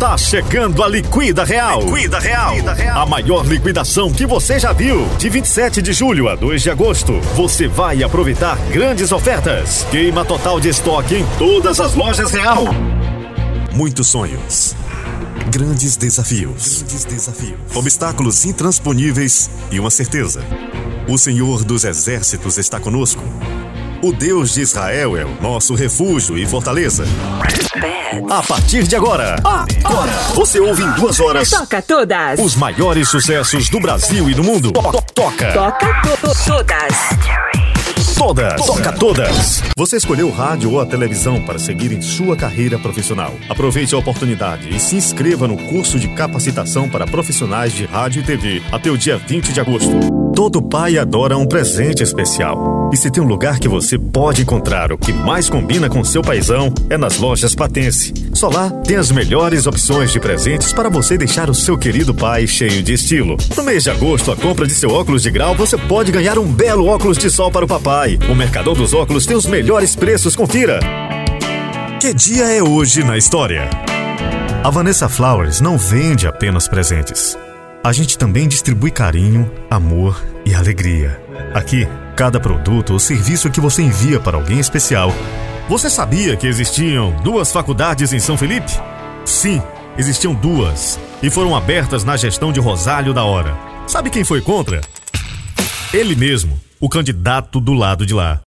Tá chegando a Liquida Real. Liquida Real. A maior liquidação que você já viu. De 27 de julho a 2 de agosto, você vai aproveitar grandes ofertas. Queima total de estoque em todas as lojas Real. Muitos sonhos. Grandes desafios. Obstáculos intransponíveis e uma certeza. O Senhor dos Exércitos está conosco. O Deus de Israel é o nosso refúgio e fortaleza. A partir de agora, você ouve em 2 horas. Toca todas. Os maiores sucessos do Brasil e do mundo. Toca todas. Você escolheu o rádio ou a televisão para seguir em sua carreira profissional. Aproveite a oportunidade e se inscreva no curso de capacitação para profissionais de rádio e TV até o dia 20 de agosto. Todo pai adora um presente especial. E se tem um lugar que você pode encontrar o que mais combina com seu paizão, é nas lojas Patense. Só lá tem as melhores opções de presentes para você deixar o seu querido pai cheio de estilo. No mês de agosto, a compra de seu óculos de grau, você pode ganhar um belo óculos de sol para o papai. O Mercadão dos Óculos tem os melhores preços, confira. Que dia é hoje na história? A Vanessa Flowers não vende apenas presentes. A gente também distribui carinho, amor e alegria. Aqui, cada produto ou serviço que você envia para alguém especial. Você sabia que existiam 2 faculdades em São Felipe? Sim, existiam 2. E foram abertas na gestão de Rosário da Hora. Sabe quem foi contra? Ele mesmo, o candidato do lado de lá.